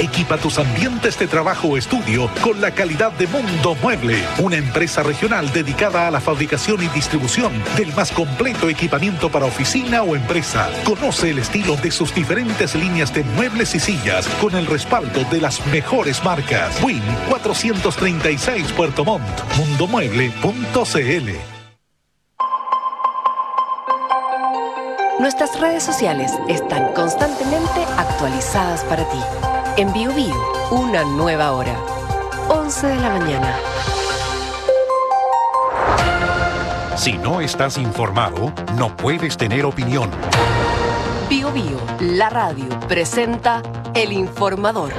Equipa tus ambientes de trabajo o estudio con la calidad de Mundo Mueble, una empresa regional dedicada a la fabricación y distribución del más completo equipamiento para oficina o empresa. Conoce el estilo de sus diferentes líneas de muebles y sillas con el respaldo de las mejores marcas. Win 436 Puerto Montt, mundomueble.cl. Nuestras redes sociales están constantemente actualizadas para ti. En Bio, una nueva hora. 11 de la mañana. Si no estás informado, no puedes tener opinión. Bio, la radio, presenta El Informador.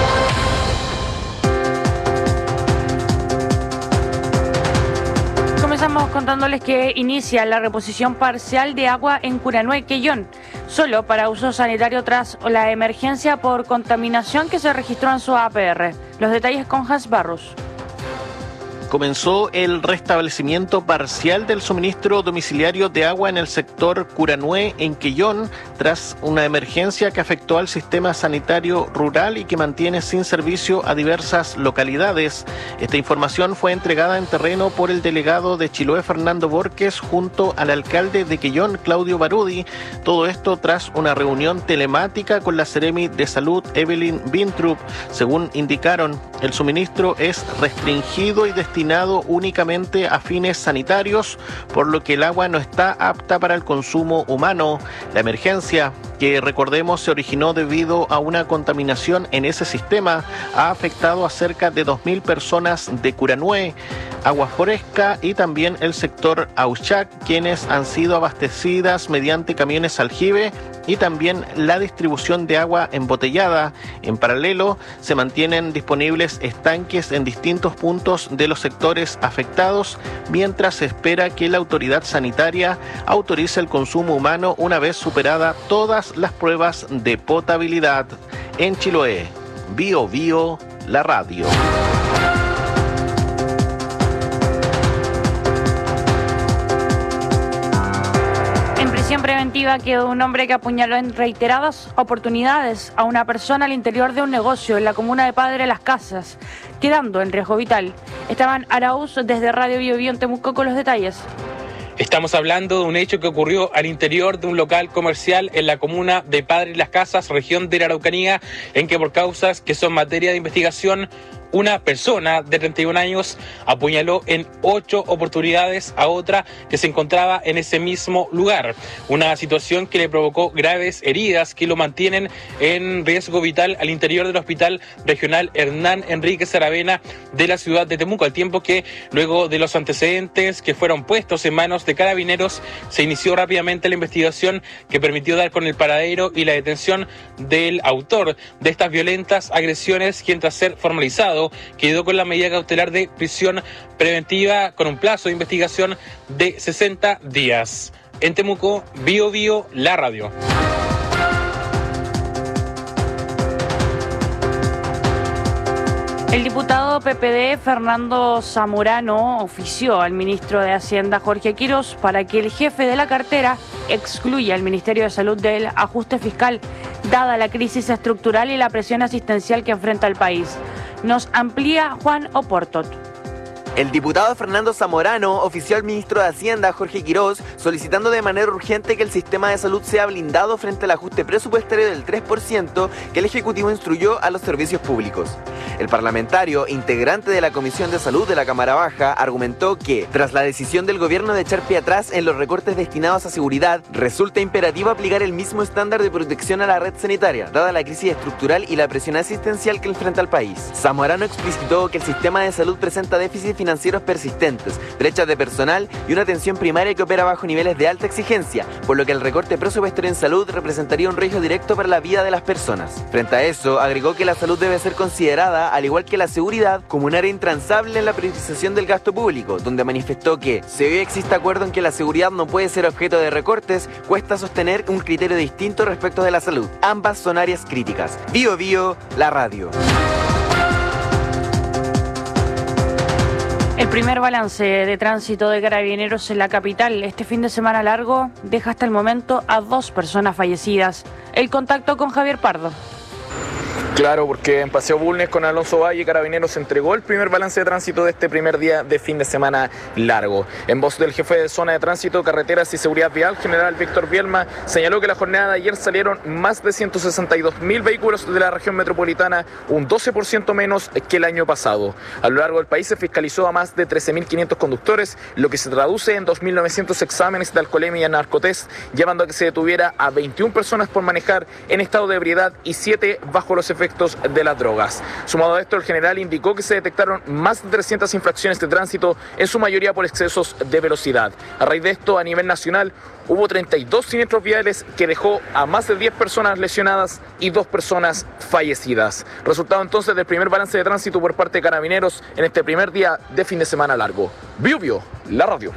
Comenzamos contándoles que inicia la reposición parcial de agua en Curanué, Quellón, solo para uso sanitario tras la emergencia por contaminación que se registró en su APR. Los detalles con Hans Barros. Comenzó el restablecimiento parcial del suministro domiciliario de agua en el sector Curanué, en Quellón, tras una emergencia que afectó al sistema sanitario rural y que mantiene sin servicio a diversas localidades. Esta información fue entregada en terreno por el delegado de Chiloé, Fernando Borges, junto al alcalde de Quellón, Claudio Barudi. Todo esto tras una reunión telemática con la Seremi de Salud, Evelyn Bintrup. Según indicaron, el suministro es restringido y destinado únicamente a fines sanitarios, por lo que el agua no está apta para el consumo humano. La emergencia, que recordemos se originó debido a una contaminación en ese sistema, ha afectado a cerca de 2.000 personas de Curanué, Agua Fresca y también el sector Auchac, quienes han sido abastecidas mediante camiones aljibe, y también la distribución de agua embotellada. En paralelo, se mantienen disponibles estanques en distintos puntos de los sectores afectados, mientras se espera que la autoridad sanitaria autorice el consumo humano una vez superada todas las pruebas de potabilidad. En Chiloé, Bio, la radio. En preventiva quedó un hombre que apuñaló en reiteradas oportunidades a una persona al interior de un negocio en la comuna de Padre Las Casas, quedando en riesgo vital. Esteban Arauz desde Radio Bio en Temuco con los detalles. Estamos hablando de un hecho que ocurrió al interior de un local comercial en la comuna de Padre Las Casas, región de la Araucanía, en que por causas que son materia de investigación, una persona de 31 años apuñaló en 8 oportunidades a otra que se encontraba en ese mismo lugar. Una situación que le provocó graves heridas que lo mantienen en riesgo vital al interior del Hospital Regional Hernán Enríquez Aravena de la ciudad de Temuco, al tiempo que luego de los antecedentes que fueron puestos en manos de Carabineros, se inició rápidamente la investigación que permitió dar con el paradero y la detención del autor de estas violentas agresiones, quien tras ser formalizado quedó con la medida cautelar de prisión preventiva con un plazo de investigación de 60 días. En Temuco, Bio, la radio. El diputado PPD Fernando Zamorano ofició al ministro de Hacienda Jorge Quirós para que el jefe de la cartera excluya al Ministerio de Salud del ajuste fiscal, dada la crisis estructural y la presión asistencial que enfrenta el país. Nos amplía Juan Oportot. El diputado Fernando Zamorano ofició al ministro de Hacienda, Jorge Quirós, solicitando de manera urgente que el sistema de salud sea blindado frente al ajuste presupuestario del 3% que el Ejecutivo instruyó a los servicios públicos. El parlamentario, integrante de la Comisión de Salud de la Cámara Baja, argumentó que, tras la decisión del gobierno de echar pie atrás en los recortes destinados a seguridad, resulta imperativo aplicar el mismo estándar de protección a la red sanitaria, dada la crisis estructural y la presión asistencial que enfrenta el país. Zamorano explicitó que el sistema de salud presenta déficits financieros persistentes, brechas de personal y una atención primaria que opera bajo niveles de alta exigencia, por lo que el recorte presupuestario en salud representaría un riesgo directo para la vida de las personas. Frente a eso, agregó que la salud debe ser considerada, al igual que la seguridad, como un área intransable en la priorización del gasto público, donde manifestó que, si hoy existe acuerdo en que la seguridad no puede ser objeto de recortes, cuesta sostener un criterio distinto respecto de la salud. Ambas son áreas críticas. Bio, la radio. El primer balance de tránsito de Carabineros en la capital este fin de semana largo deja hasta el momento a 2 personas fallecidas. El contacto con Javier Pardo. Claro, porque en Paseo Bulnes con Alonso Valle, Carabineros entregó el primer balance de tránsito de este primer día de fin de semana largo. En voz del jefe de zona de tránsito, carreteras y seguridad vial, general Víctor Bielma, señaló que la jornada de ayer salieron más de 162.000 vehículos de la región metropolitana, un 12% menos que el año pasado. A lo largo del país se fiscalizó a más de 13.500 conductores, lo que se traduce en 2.900 exámenes de alcoholemia y narcotest, llevando a que se detuviera a 21 personas por manejar en estado de ebriedad y 7 bajo los efectos de las drogas. Sumado a esto, el general indicó que se detectaron más de 300 infracciones de tránsito, en su mayoría por excesos de velocidad. A raíz de esto, a nivel nacional, hubo 32 siniestros viales que dejó a más de 10 personas lesionadas y 2 personas fallecidas. Resultado entonces del primer balance de tránsito por parte de Carabineros en este primer día de fin de semana largo. Biobío, la radio.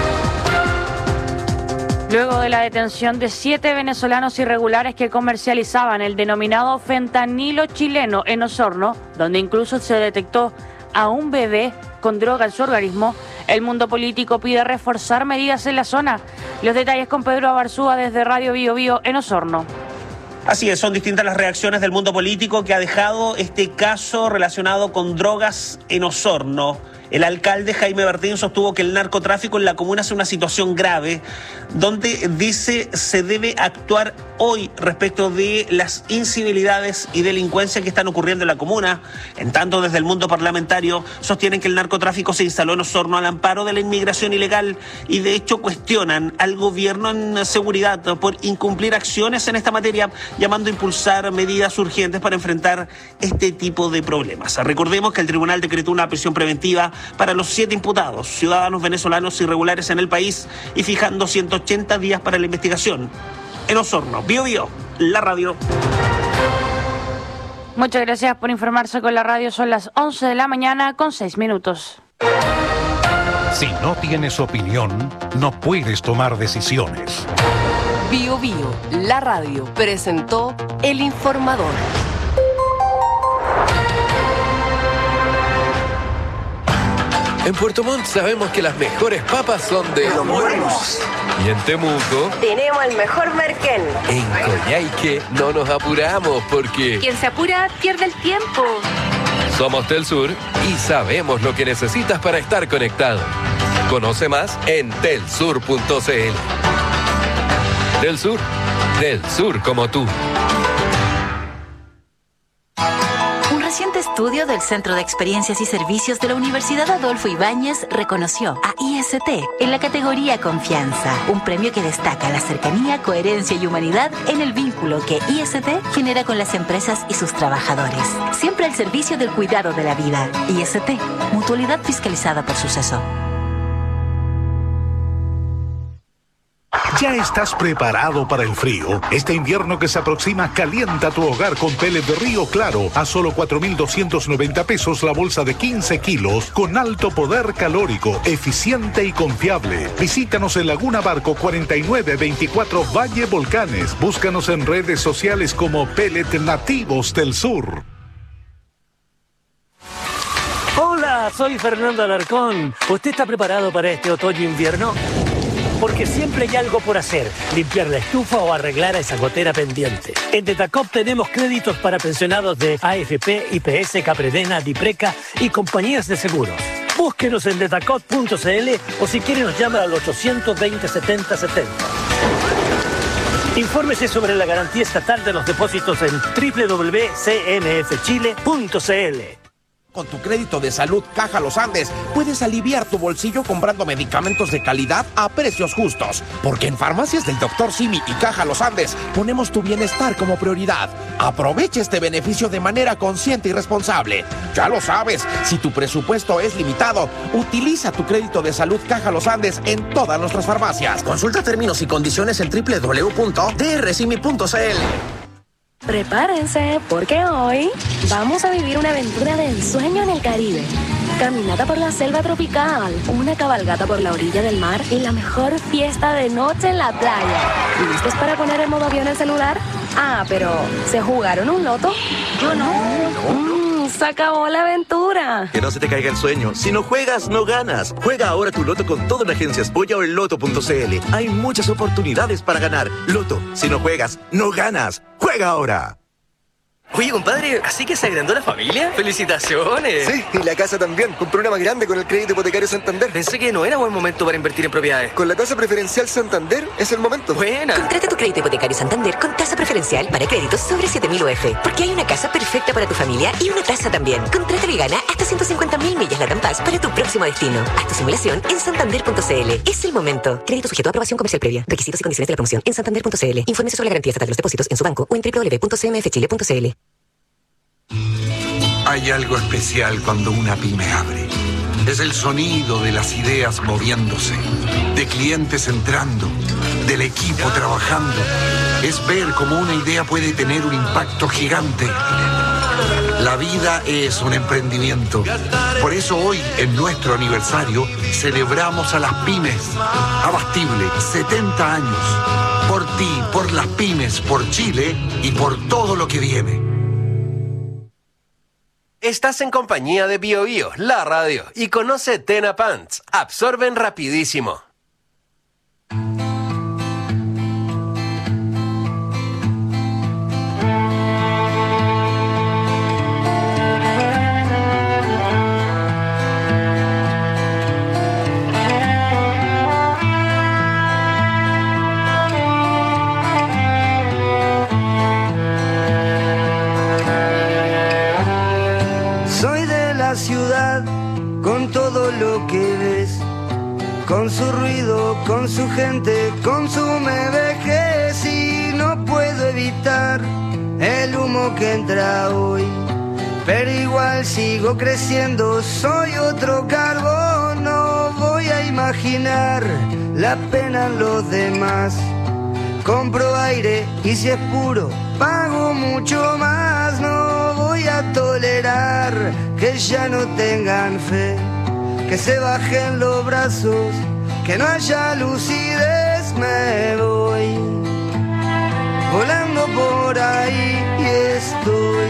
Luego de la detención de 7 venezolanos irregulares que comercializaban el denominado fentanilo chileno en Osorno, donde incluso se detectó a un bebé con droga en su organismo, el mundo político pide reforzar medidas en la zona. Los detalles con Pedro Abarzúa desde Radio Biobío en Osorno. Así es, son distintas las reacciones del mundo político que ha dejado este caso relacionado con drogas en Osorno. El alcalde Jaime Bertín sostuvo que el narcotráfico en la comuna es una situación grave, donde dice se debe actuar hoy respecto de las incivilidades y delincuencia que están ocurriendo en la comuna. En tanto, desde el mundo parlamentario sostienen que el narcotráfico se instaló en Osorno al amparo de la inmigración ilegal y de hecho cuestionan al gobierno en seguridad por incumplir acciones en esta materia, llamando a impulsar medidas urgentes para enfrentar este tipo de problemas. Recordemos que el tribunal decretó una prisión preventiva para los 7 imputados, ciudadanos venezolanos irregulares en el país, y fijando 180 días para la investigación. En Osorno, Biobío, la radio. Muchas gracias por informarse con la radio. Son las 11 de la mañana con 6 minutos. Si no tienes opinión, no puedes tomar decisiones. Biobío, la radio, presentó El Informador. En Puerto Montt sabemos que las mejores papas son de Los Buenos. Y en Temuco tenemos el mejor merquén. En Coyhaique no nos apuramos porque quien se apura pierde el tiempo. Somos Telsur y sabemos lo que necesitas para estar conectado. Conoce más en telsur.cl. Telsur, del sur como tú. Un reciente estudio del Centro de Experiencias y Servicios de la Universidad Adolfo Ibáñez reconoció a IST en la categoría Confianza, un premio que destaca la cercanía, coherencia y humanidad en el vínculo que IST genera con las empresas y sus trabajadores. Siempre al servicio del cuidado de la vida. IST, mutualidad fiscalizada por Suceso. ¿Ya estás preparado para el frío? Este invierno que se aproxima, calienta tu hogar con pellet de Río Claro a solo 4.290 pesos la bolsa de 15 kilos con alto poder calórico, eficiente y confiable. Visítanos en Laguna Barco 4924 Valle Volcanes. Búscanos en redes sociales como Pellet Nativos del Sur. Hola, soy Fernando Alarcón. ¿Usted está preparado para este otoño-invierno? Porque siempre hay algo por hacer, limpiar la estufa o arreglar esa gotera pendiente. En Detacop tenemos créditos para pensionados de AFP, IPS, Capredena, Dipreca y compañías de seguros. Búsquenos en detacop.cl o si quiere nos llama al 820-7070. Infórmese sobre la garantía estatal de los depósitos en www.cnfchile.cl. Con tu crédito de salud Caja Los Andes, puedes aliviar tu bolsillo comprando medicamentos de calidad a precios justos. Porque en Farmacias del Dr. Simi y Caja Los Andes ponemos tu bienestar como prioridad. Aprovecha este beneficio de manera consciente y responsable. Ya lo sabes, si tu presupuesto es limitado, utiliza tu crédito de salud Caja Los Andes en todas nuestras farmacias. Consulta términos y condiciones en www.drsimi.cl. Prepárense, porque hoy vamos a vivir una aventura de ensueño en el Caribe. Caminata por la selva tropical, una cabalgata por la orilla del mar y la mejor fiesta de noche en la playa. ¿Listos para poner en modo avión el celular? Ah, pero ¿se jugaron un loto? Yo no. Se acabó la aventura. Que no se te caiga el sueño. Si no juegas, no ganas. Juega ahora tu loto con todo en Agencias Polla o en loto.cl. Hay muchas oportunidades para ganar. Loto, si no juegas, no ganas. ¡Juega ahora! Oye, compadre, ¿así que se agrandó la familia? ¡Felicitaciones! Sí, y la casa también. Compré una más grande con el crédito hipotecario Santander. Pensé que no era buen momento para invertir en propiedades. Con la tasa preferencial Santander es el momento. Buena. Contrata tu crédito hipotecario Santander con tasa preferencial para créditos sobre 7.000 UF. Porque hay una casa perfecta para tu familia y una tasa también. Contrátalo y gana hasta 150.000 millas LATAM Pass para tu próximo destino. Haz tu simulación en santander.cl. Es el momento. Crédito sujeto a aprobación comercial previa. Requisitos y condiciones de la promoción en santander.cl. Infórmese sobre la garantía estatal de los depósitos en su banco o en www.cmfchile.cl. Hay algo especial cuando una pyme abre. Es el sonido de las ideas moviéndose, de clientes entrando, del equipo trabajando. Es ver cómo una idea puede tener un impacto gigante. La vida es un emprendimiento. Por eso hoy, en nuestro aniversario, celebramos a las pymes. Abastible, 70 años. Por ti, por las pymes, por Chile y por todo lo que viene. Estás en compañía de Bio Bio, la radio, y conoce Tena Pants. Absorben rapidísimo. Ciudad, con todo lo que ves, con su ruido, con su gente, consume vejez y no puedo evitar el humo que entra hoy, pero igual sigo creciendo, soy otro carbón, no voy a imaginar la pena en los demás, compro aire y si es puro, pago mucho más, no voy a tolerar que ya no tengan fe, que se bajen los brazos, que no haya lucidez, me voy volando por ahí y estoy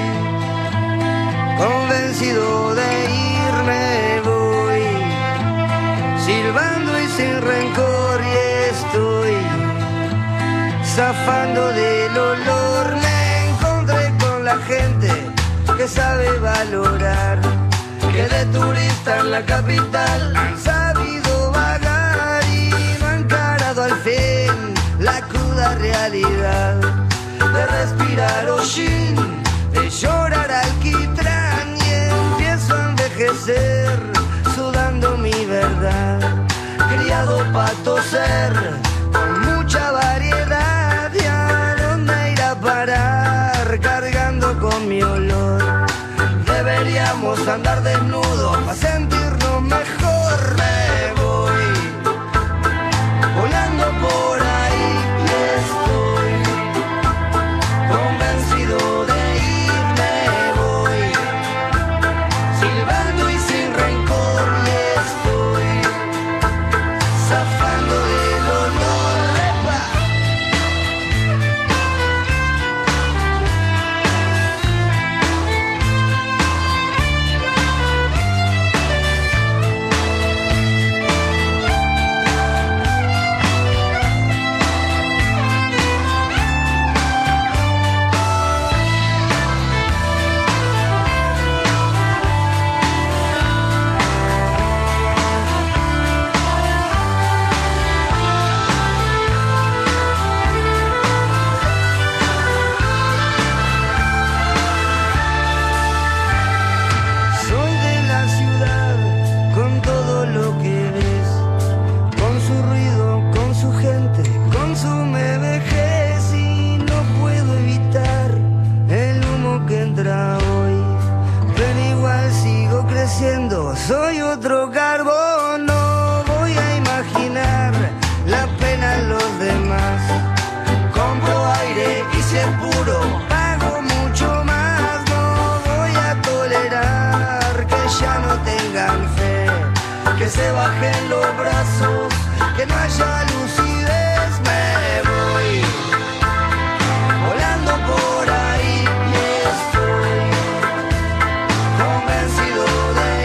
convencido de irme, voy silbando y sin rencor y estoy zafando del olor, me encontré con la gente que sabe valorar, que de turista en la capital han sabido vagar y no han encarado al fin la cruda realidad de respirar hollín, de llorar alquitrán y empiezo a envejecer sudando mi verdad, criado pa' toser con mucha variedad y a dónde ir a parar cargando con mi olor. Deberíamos andar desnudos para sentirnos mejor. Me voy volando por ahí y estoy convencido de irme. Voy silbando y sin rencor y estoy zafando del olor. Soy otro carbón, no voy a imaginar la pena en los demás. Compro aire y si es puro, pago mucho más. No voy a tolerar que ya no tengan fe, que se bajen los brazos, que no haya lucidez. Me voy volando por ahí y estoy convencido de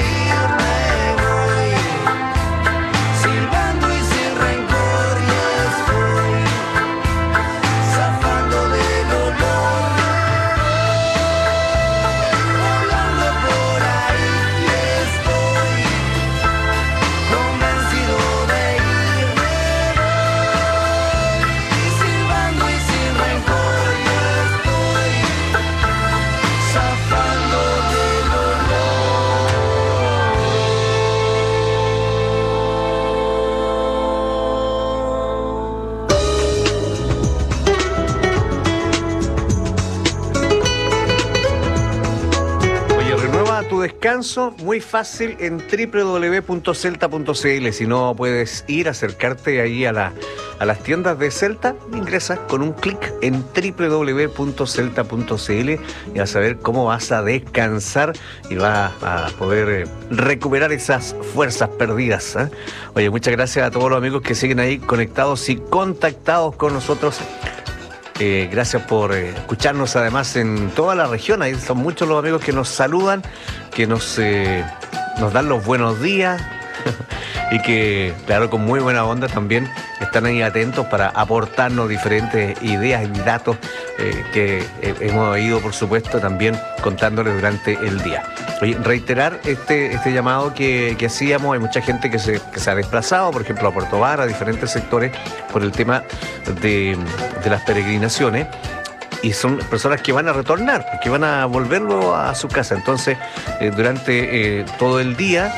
tu descanso, muy fácil en www.celta.cl. Si no puedes acercarte ahí a las tiendas de Celta, ingresas con un clic en www.celta.cl y a saber cómo vas a descansar y vas a poder recuperar esas fuerzas perdidas, ¿eh? Oye, muchas gracias a todos los amigos que siguen ahí conectados y contactados con nosotros. Gracias por escucharnos además en toda la región. Ahí son muchos los amigos que nos saludan, que nos dan los buenos días y que, claro, con muy buena onda también están ahí atentos para aportarnos diferentes ideas y datos que hemos ido, por supuesto, también contándoles durante el día. Oye, reiterar este llamado que hacíamos. Hay mucha gente que se ha desplazado, por ejemplo, a Puerto Vara, a diferentes sectores, por el tema de las peregrinaciones. Y son personas que van a retornar, que van a volverlo a su casa. Entonces, durante todo el día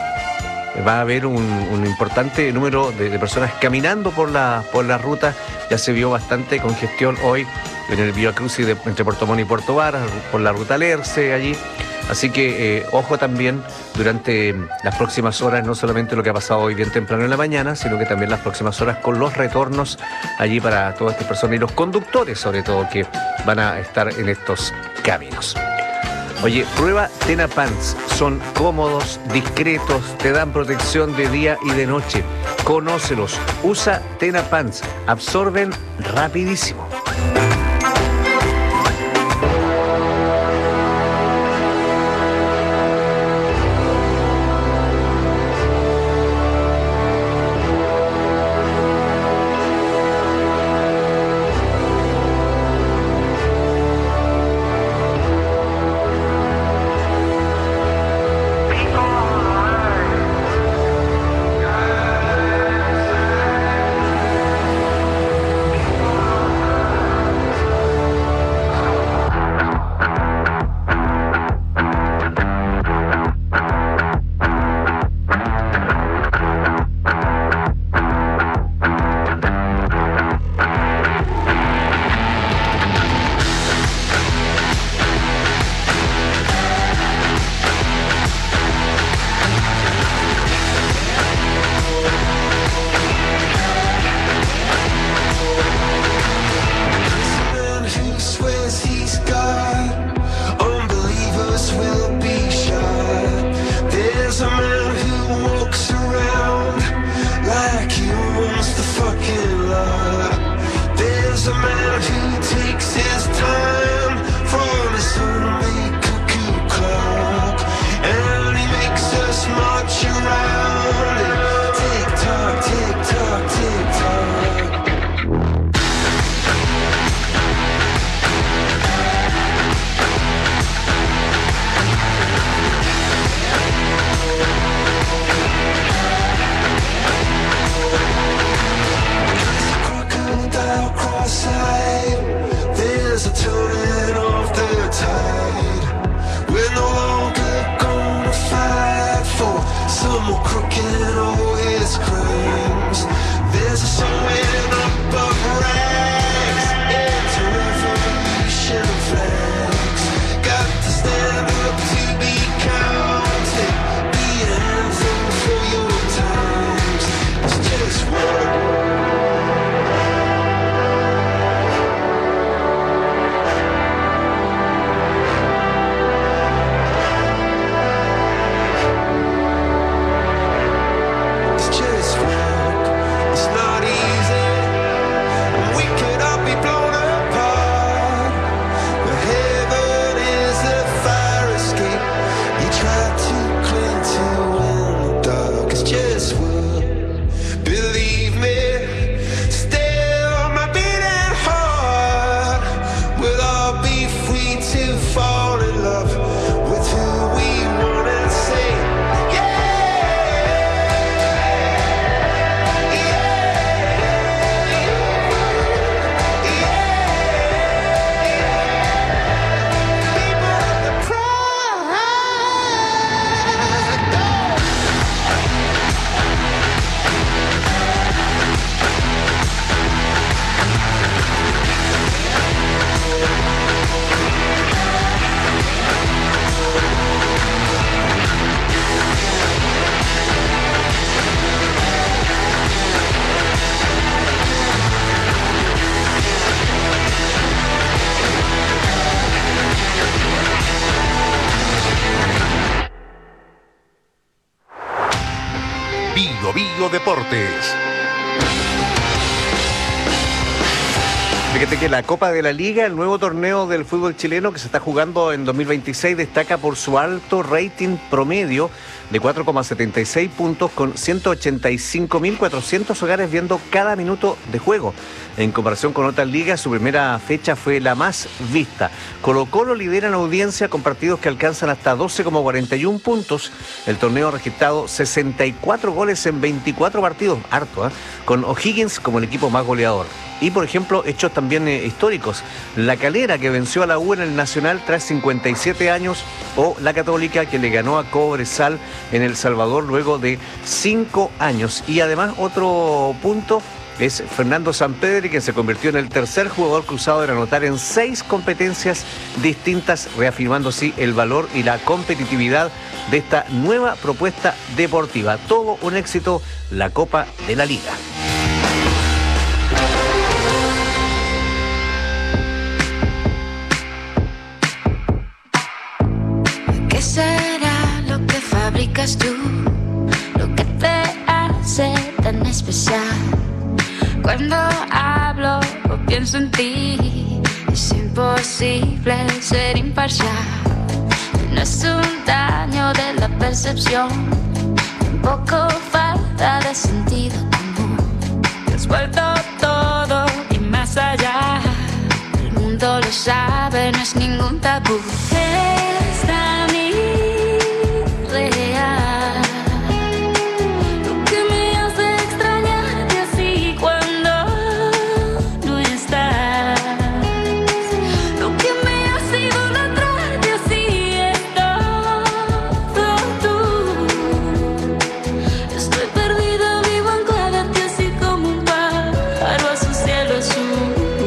va a haber un importante número de personas caminando por la ruta. Ya se vio bastante congestión hoy en el Vía Crucis entre Puerto Montt y Puerto Vara, por la ruta Lerce allí. Así que ojo también durante las próximas horas, no solamente lo que ha pasado hoy bien temprano en la mañana, sino que también las próximas horas con los retornos allí para todas estas personas y los conductores, sobre todo, que van a estar en estos caminos. Oye, prueba Tena Pants. Son cómodos, discretos, te dan protección de día y de noche. Conócelos. Usa Tena Pants. Absorben rapidísimo. It's not easy. Bio Deportes. Fíjate que la Copa de la Liga, el nuevo torneo del fútbol chileno que se está jugando en 2026, destaca por su alto rating promedio de 4,76 puntos con 185.400 hogares viendo cada minuto de juego. En comparación con otras ligas, su primera fecha fue la más vista. Colo-Colo lidera en audiencia con partidos que alcanzan hasta 12,41 puntos. El torneo ha registrado 64 goles en 24 partidos, harto, con O'Higgins como el equipo más goleador. Y, por ejemplo, hechos también históricos. La Calera, que venció a la U en el Nacional tras 57 años, o la Católica, que le ganó a Cobresal en El Salvador luego de 5 años. Y además, otro punto es Fernando Sampedri, que se convirtió en el tercer jugador cruzado en anotar en 6 competencias distintas, reafirmando así el valor y la competitividad de esta nueva propuesta deportiva. Todo un éxito, la Copa de la Liga. ¿Qué será lo que fabricas tú? Lo que te hace tan especial. Cuando hablo o pienso en ti, es imposible ser imparcial. No es un daño de la percepción, tampoco falta de sentido común. Te has vuelto todo y más allá. El mundo lo sabe, no es ningún tabú. Es tan irreal. Lo que me hace extrañarte así cuando no estás. Lo que me hace idolatrarte así es todo tú. Estoy perdida, vivo anclada en ti así como un pájaro a su cielo azul.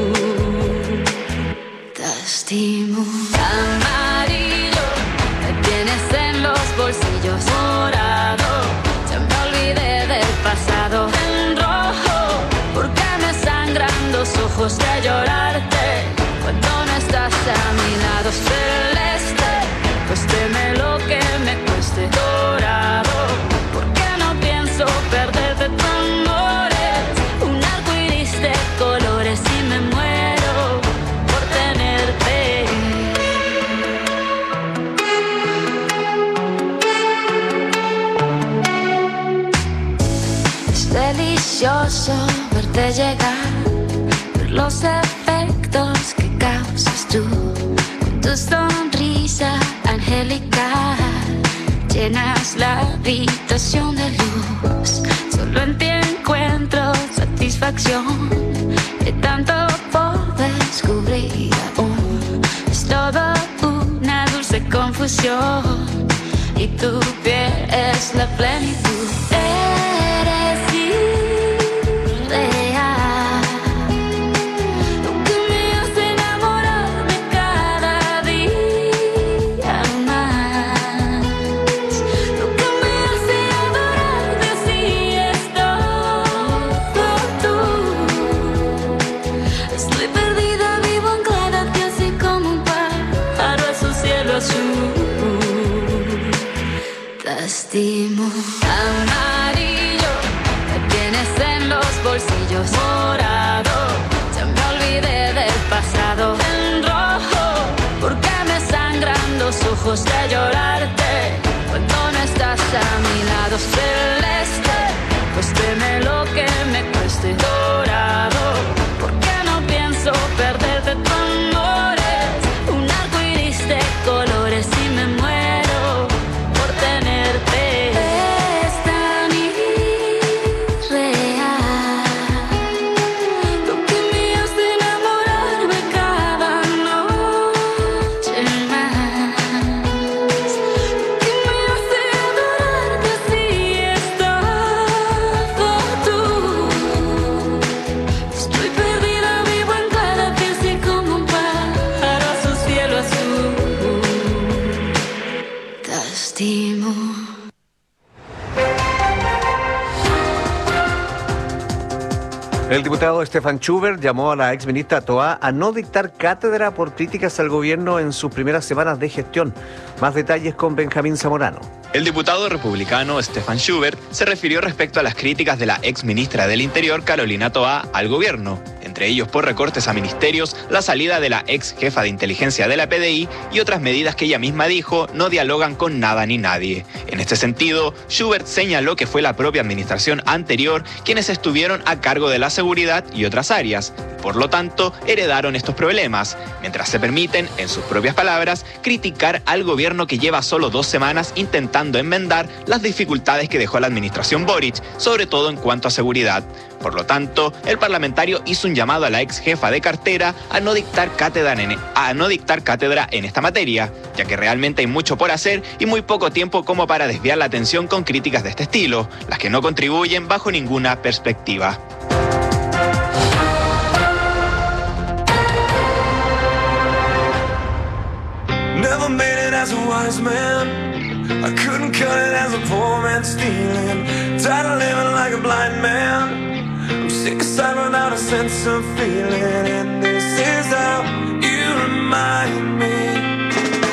Te estimo. Amarillo, me tienes en los bolsillos. Morado, ya me olvidé del pasado. En rojo, porque me sangran los ojos de llorarte cuando no estás a mi lado. Celeste, cuésteme lo que me cueste. Dorado, porque no pienso perderte tu amores. Un arco iris de colores y me muero por tenerte. Es delicioso verte llegar, ver los efectos que causas tú. Con tu sonrisa angelical llenas la habitación de luz. Solo en ti encuentro satisfacción, de tanto por descubrir aún. Es todo una dulce confusión y tu piel es la plenitud. Eres irreal. Lo que me hace enamorarme cada día más. Lo que me hace adorarte así es todo tú. Estoy perdida, vivo anclada a ti así como un pájaro a su cielo azul. Te estimo. Amarillo, me tienes en los bolsillos. Morado, ya me olvidé del pasado. En rojo, porque me sangran los ojos de llorarte cuando no estás a mi lado. Celeste, cuésteme lo que me cueste. Dorado, porque no pienso perderte tu amores. Un arco iris de colores y me muero por tenerte. Es tan irreal. Lo que me hace enamorarme cada noche más. Lo que me hace adorarte así es todo tú. Estoy perdida, vivo anclada a ti así como un pájaro a su cielo azul. Te estimo. El diputado Stefan Schubert llamó a la exministra Toá a no dictar cátedra por críticas al gobierno en sus primeras semanas de gestión. Más detalles con Benjamín Zamorano. El diputado republicano Stefan Schubert se refirió respecto a las críticas de la exministra del Interior, Carolina Toá, al gobierno, entre ellos por recortes a ministerios, la salida de la ex jefa de inteligencia de la PDI y otras medidas que ella misma dijo no dialogan con nada ni nadie. En este sentido, Schubert señaló que fue la propia administración anterior quienes estuvieron a cargo de la seguridad y otras áreas. Por lo tanto, heredaron estos problemas, mientras se permiten, en sus propias palabras, criticar al gobierno que lleva solo 2 semanas intentando enmendar las dificultades que dejó la administración Boric, sobre todo en cuanto a seguridad. Por lo tanto, el parlamentario hizo un llamado a la ex jefa de cartera a no dictar cátedra en esta materia, ya que realmente hay mucho por hacer y muy poco tiempo como para desviar la atención con críticas de este estilo, las que no contribuyen bajo ninguna perspectiva. Never made it as a wise man. I couldn't cut it as a poor man stealing. Tired of living like a blind man. I'm sick aside without a sense of feeling. And this is how you remind me.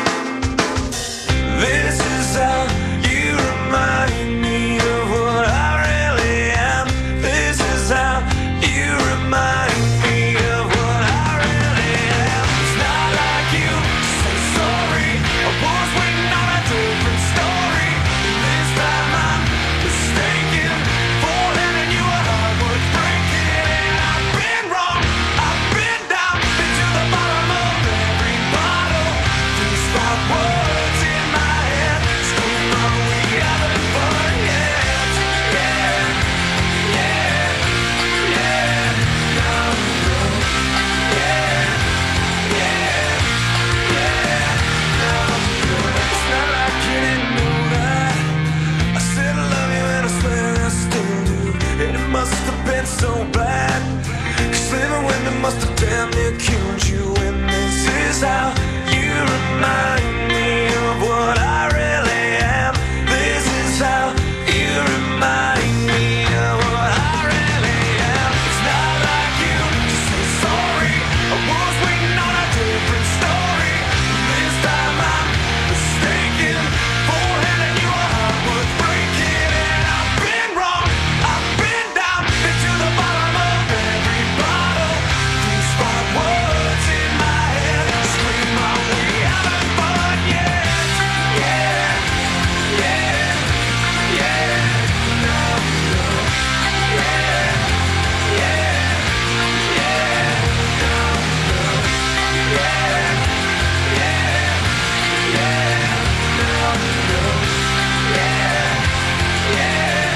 This is how you remind me of what I really am. This is how you remind me of what I really am. It's not like you say sorry. I was waiting on a different story. This time I'm mistaken for letting you a heart worth breaking. And I've been wrong, I've been down, been to the bottom of every bottle. These 5 words in my head scream out, we haven't fun yet. Yeah, yeah, yeah, no, no, yeah, yeah, yeah, no, no. It's not like you didn't know that. I said I love you and I swear I still do. And it must have been so bad, 'cause living with me must have damn near killed you. And this is how you remind me of what I really am. This is how you remind me of what I really am. It's not like you to say sorry. I was waiting on a different story. This time I'm mistaken for handing you a heart worth breaking. And I've been wrong, I've been down, been to the bottom of every bottle. These 5 words in my head scream out, we haven't fun yet. Yeah, yeah, yeah, no, no, yeah, yeah, yeah, no, no, yeah, yeah, yeah, no, no, yeah, yeah,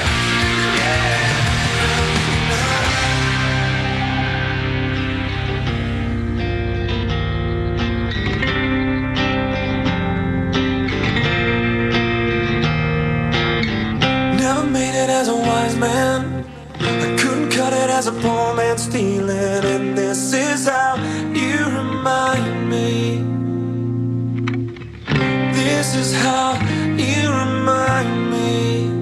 Never made it as a wise man. I couldn't cut it as a poor man stealing. And this is how you remind me. This is how you remind me.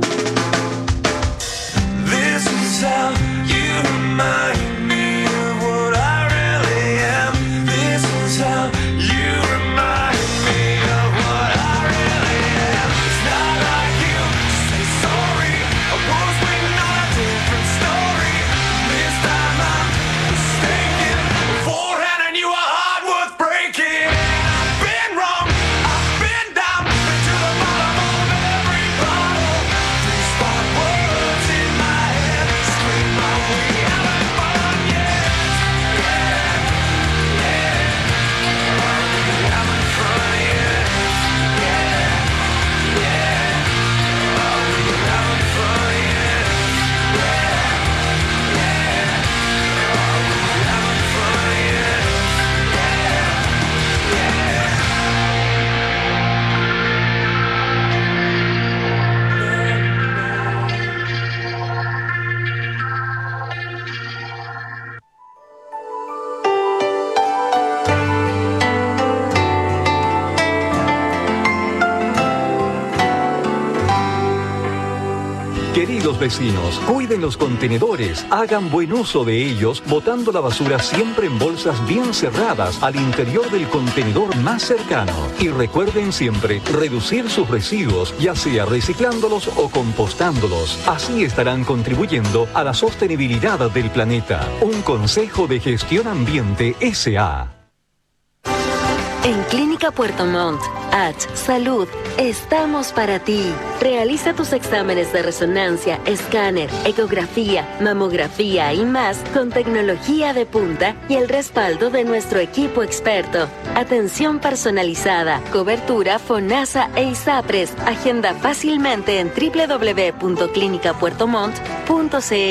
This is how you remind me of what I really am. This is how you remind me of what I really am. It's not like you to say sorry. I was waiting on a different story. This time I'm mistaken for handing you a heart worth breaking. And I've been wrong, I've been down, been to the bottom Queridos vecinos, cuiden los contenedores, hagan buen uso de ellos, botando la basura siempre en bolsas bien cerradas al interior del contenedor más cercano. Y recuerden siempre reducir sus residuos, ya sea reciclándolos o compostándolos. Así estarán contribuyendo a la sostenibilidad del planeta. Un consejo de Gestión Ambiente S.A. En Clínica Puerto Montt, Salud, estamos para ti. Realiza tus exámenes de resonancia, escáner, ecografía, mamografía y más con tecnología de punta y el respaldo de nuestro equipo experto. Atención personalizada, cobertura FONASA e ISAPRES. Agenda fácilmente en www.clinicapuertomont.cl.